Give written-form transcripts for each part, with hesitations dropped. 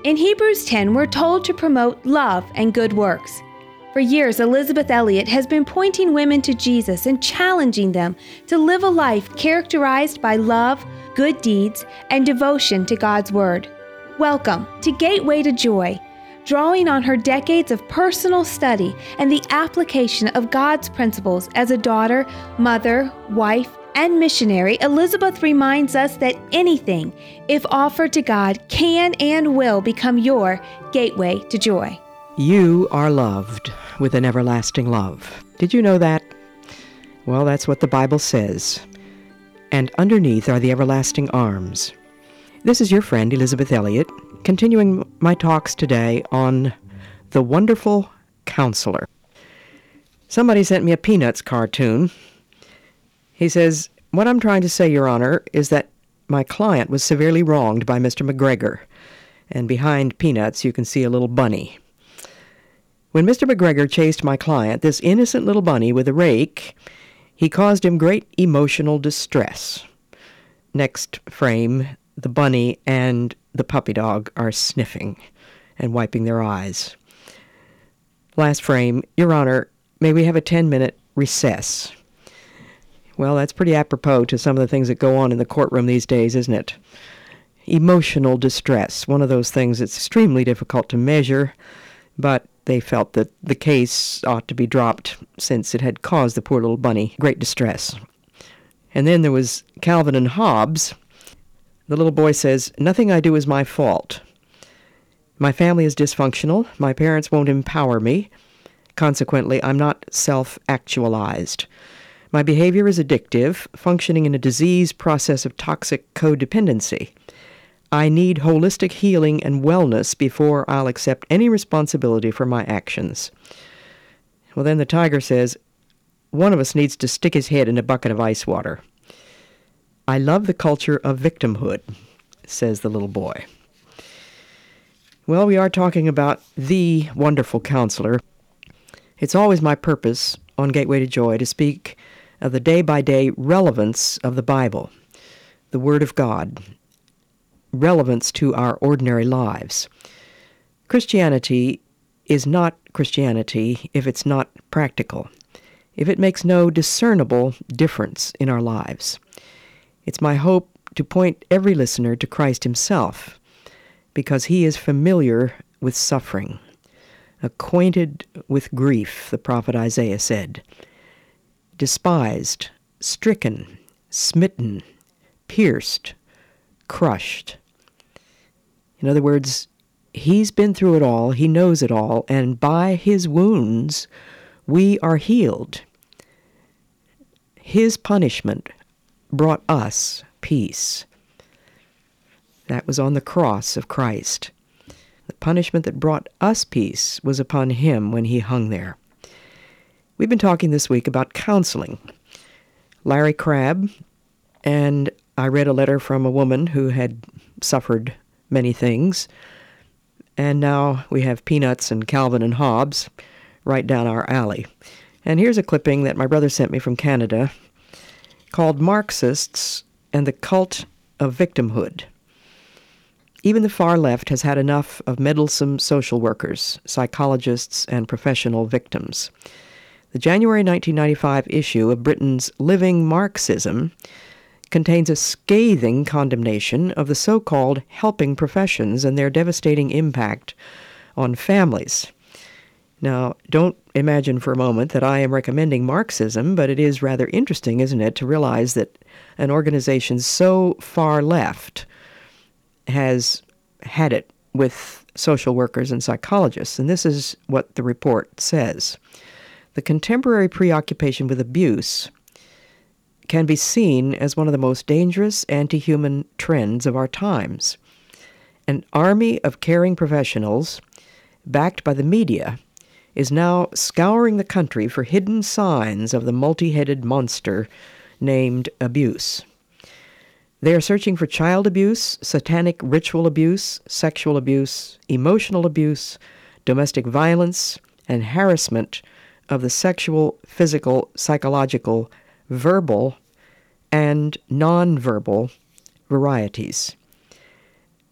In Hebrews 10, we're told to promote love and good works. For years, Elisabeth Elliot has been pointing women to Jesus and challenging them to live a life characterized by love, good deeds, and devotion to God's Word. Welcome to Gateway to Joy, drawing on her decades of personal study and the application of God's principles as a daughter, mother, wife, and missionary. Elisabeth reminds us that anything, if offered to God, can and will become your gateway to joy. You are loved with an everlasting love. Did you know that? Well, that's what the Bible says. And underneath are the everlasting arms. This is your friend, Elisabeth Elliot, continuing my talks today on the wonderful counselor. Somebody sent me a Peanuts cartoon. He says, "What I'm trying to say, Your Honor, is that my client was severely wronged by Mr. McGregor." And behind Peanuts, you can see a little bunny. When Mr. McGregor chased my client, this innocent little bunny with a rake, he caused him great emotional distress. Next frame, the bunny and the puppy dog are sniffing and wiping their eyes. Last frame, Your Honor, may we have a 10-minute recess? Well, that's pretty apropos to some of the things that go on in the courtroom these days, isn't it? Emotional distress, one of those things that's extremely difficult to measure, but they felt that the case ought to be dropped since it had caused the poor little bunny great distress. And then there was Calvin and Hobbes. The little boy says, "Nothing I do is my fault. My family is dysfunctional. My parents won't empower me. Consequently, I'm not self-actualized. My behavior is addictive, functioning in a disease process of toxic codependency. I need holistic healing and wellness before I'll accept any responsibility for my actions." Well, then the tiger says, "One of us needs to stick his head in a bucket of ice water." "I love the culture of victimhood," says the little boy. Well, we are talking about the wonderful counselor. It's always my purpose on Gateway to Joy to speak of the day-by-day relevance of the Bible, the Word of God, relevance to our ordinary lives. Christianity is not Christianity if it's not practical, if it makes no discernible difference in our lives. It's my hope to point every listener to Christ himself, because he is familiar with suffering, acquainted with grief, the prophet Isaiah said, despised, stricken, smitten, pierced, crushed. In other words, he's been through it all, he knows it all, and by his wounds we are healed. His punishment brought us peace. That was on the cross of Christ. The punishment that brought us peace was upon him when he hung there. We've been talking this week about counseling. Larry Crabb, and I read a letter from a woman who had suffered many things, and now we have Peanuts and Calvin and Hobbes right down our alley. And here's a clipping that my brother sent me from Canada called "Marxists and the Cult of Victimhood." Even the far left has had enough of meddlesome social workers, psychologists, and professional victims. The January 1995 issue of Britain's Living Marxism contains a scathing condemnation of the so-called helping professions and their devastating impact on families. Now, don't imagine for a moment that I am recommending Marxism, but it is rather interesting, isn't it, to realize that an organization so far left has had it with social workers and psychologists. And this is what the report says. The contemporary preoccupation with abuse can be seen as one of the most dangerous anti-human trends of our times. An army of caring professionals, backed by the media, is now scouring the country for hidden signs of the multi-headed monster named abuse. They are searching for child abuse, satanic ritual abuse, sexual abuse, emotional abuse, domestic violence, and harassment of the sexual, physical, psychological, verbal, and nonverbal varieties.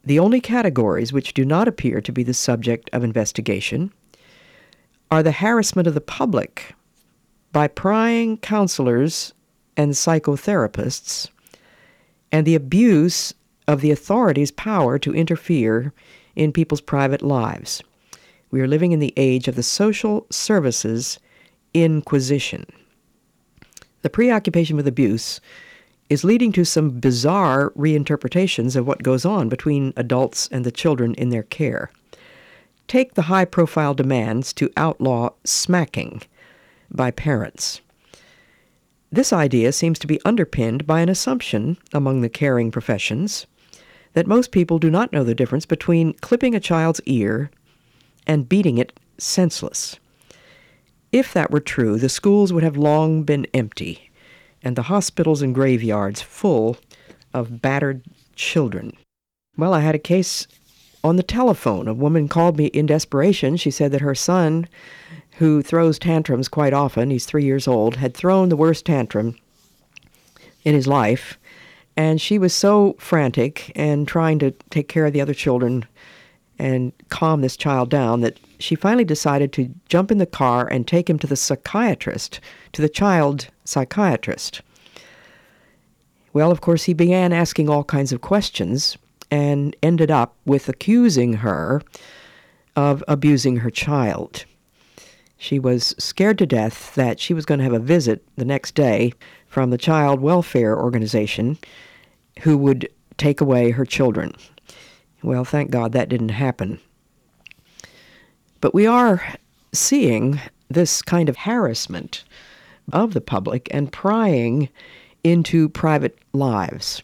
The only categories which do not appear to be the subject of investigation are the harassment of the public by prying counselors and psychotherapists, and the abuse of the authorities' power to interfere in people's private lives. We are living in the age of the social services inquisition. The preoccupation with abuse is leading to some bizarre reinterpretations of what goes on between adults and the children in their care. Take the high-profile demands to outlaw smacking by parents. This idea seems to be underpinned by an assumption among the caring professions that most people do not know the difference between clipping a child's ear and beating it senseless. If that were true, the schools would have long been empty, and the hospitals and graveyards full of battered children. Well, I had a case on the telephone. A woman called me in desperation. She said that her son, who throws tantrums quite often, he's 3 years old, had thrown the worst tantrum in his life, and she was so frantic and trying to take care of the other children and calm this child down that she finally decided to jump in the car and take him to the psychiatrist, to the child psychiatrist. Well, of course, he began asking all kinds of questions and ended up with accusing her of abusing her child. She was scared to death that she was going to have a visit the next day from the child welfare organization who would take away her children. Well, thank God that didn't happen. But we are seeing this kind of harassment of the public and prying into private lives.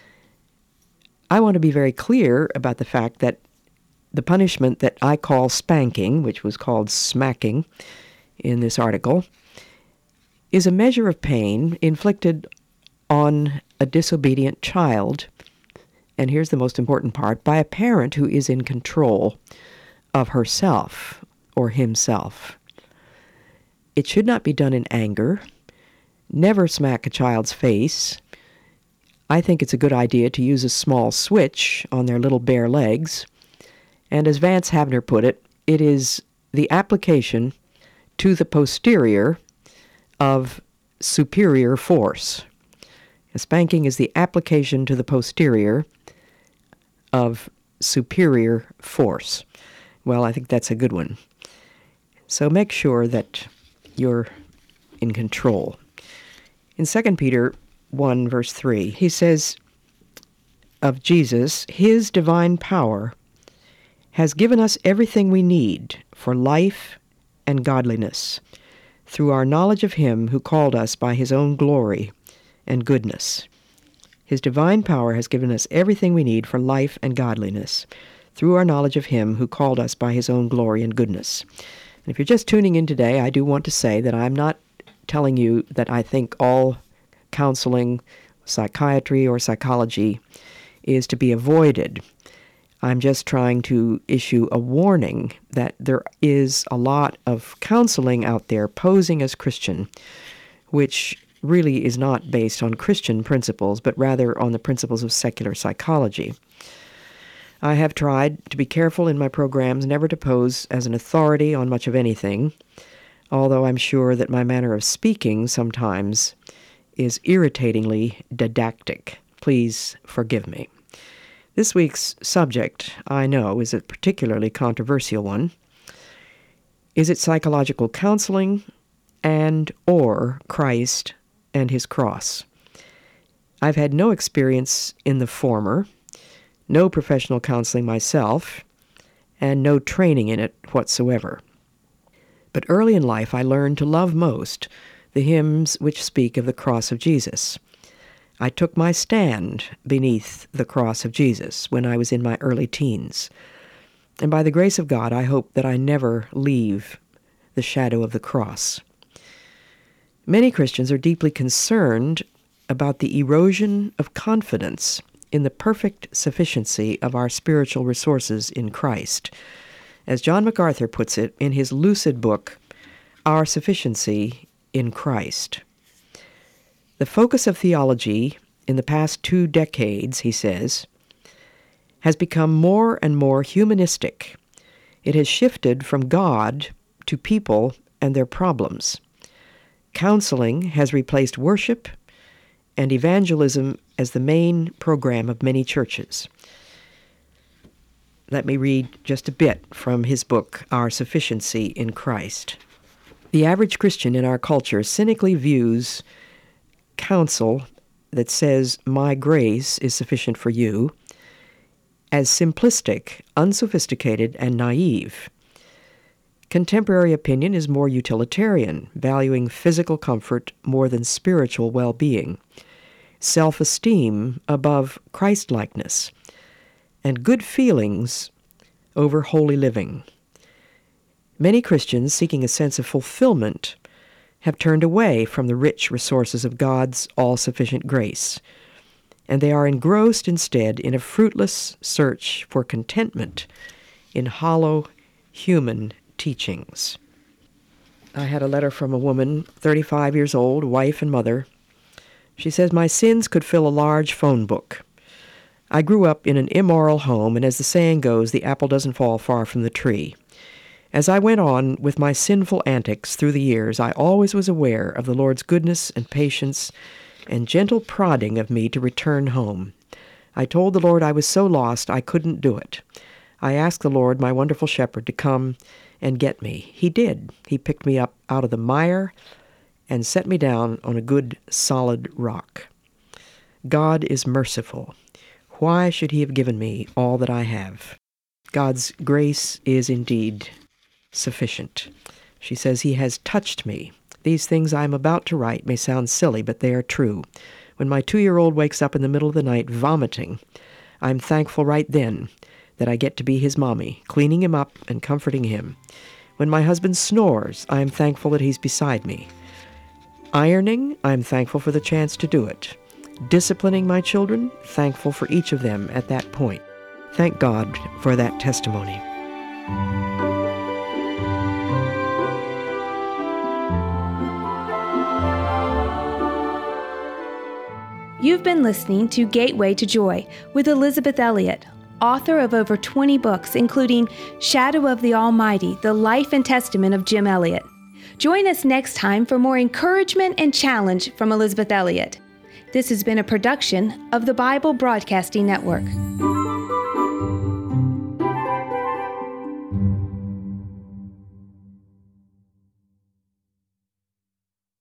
I want to be very clear about the fact that the punishment that I call spanking, which was called smacking in this article, is a measure of pain inflicted on a disobedient child, and here's the most important part, by a parent who is in control of herself or himself. It should not be done in anger. Never smack a child's face. I think it's a good idea to use a small switch on their little bare legs. And as Vance Havner put it, it is the application to the posterior of superior force. A spanking is the application to the posterior of superior force. Well, I think that's a good one. So make sure that you're in control. In 2 Peter 1, verse 3, he says of Jesus, his divine power has given us everything we need for life and godliness through our knowledge of him who called us by his own glory and goodness. His divine power has given us everything we need for life and godliness through our knowledge of him who called us by his own glory and goodness. And if you're just tuning in today, I do want to say that I'm not telling you that I think all counseling, psychiatry, or psychology is to be avoided. I'm just trying to issue a warning that there is a lot of counseling out there posing as Christian, which really is not based on Christian principles, but rather on the principles of secular psychology. I have tried to be careful in my programs never to pose as an authority on much of anything, although I'm sure that my manner of speaking sometimes is irritatingly didactic. Please forgive me. This week's subject, I know, is a particularly controversial one. Is it psychological counseling and or Christ and his cross? I've had no experience in the former, no professional counseling myself, and no training in it whatsoever. But early in life I learned to love most the hymns which speak of the cross of Jesus. I took my stand beneath the cross of Jesus when I was in my early teens. And by the grace of God, I hope that I never leave the shadow of the cross. Many Christians are deeply concerned about the erosion of confidence in the perfect sufficiency of our spiritual resources in Christ. As John MacArthur puts it in his lucid book, Our Sufficiency in Christ. The focus of theology in the past 2 decades, he says, has become more and more humanistic. It has shifted from God to people and their problems. Counseling has replaced worship and evangelism as the main program of many churches. Let me read just a bit from his book, Our Sufficiency in Christ. The average Christian in our culture cynically views counsel that says, "My grace is sufficient for you," as simplistic, unsophisticated, and naive. Contemporary opinion is more utilitarian, valuing physical comfort more than spiritual well-being, self-esteem above Christ-likeness, and good feelings over holy living. Many Christians seeking a sense of fulfillment have turned away from the rich resources of God's all-sufficient grace, and they are engrossed instead in a fruitless search for contentment in hollow human teachings. I had a letter from a woman, 35 years old, wife and mother. She says, "My sins could fill a large phone book. I grew up in an immoral home, and as the saying goes, the apple doesn't fall far from the tree. As I went on with my sinful antics through the years, I always was aware of the Lord's goodness and patience and gentle prodding of me to return home. I told the Lord I was so lost I couldn't do it. I asked the Lord, my wonderful shepherd, to come and get me. He did. He picked me up out of the mire and set me down on a good, solid rock. God is merciful. Why should he have given me all that I have? God's grace is indeed sufficient." She says, "He has touched me. These things I am about to write may sound silly, but they are true. When my 2-year-old wakes up in the middle of the night vomiting, I'm thankful right then that I get to be his mommy, cleaning him up and comforting him. When my husband snores, I am thankful that he's beside me. Ironing, I am thankful for the chance to do it. Disciplining my children, thankful for each of them at that point." Thank God for that testimony. You've been listening to Gateway to Joy with Elisabeth Elliot, author of over 20 books, including Shadow of the Almighty, The Life and Testament of Jim Elliot. Join us next time for more encouragement and challenge from Elisabeth Elliot. This has been a production of the Bible Broadcasting Network.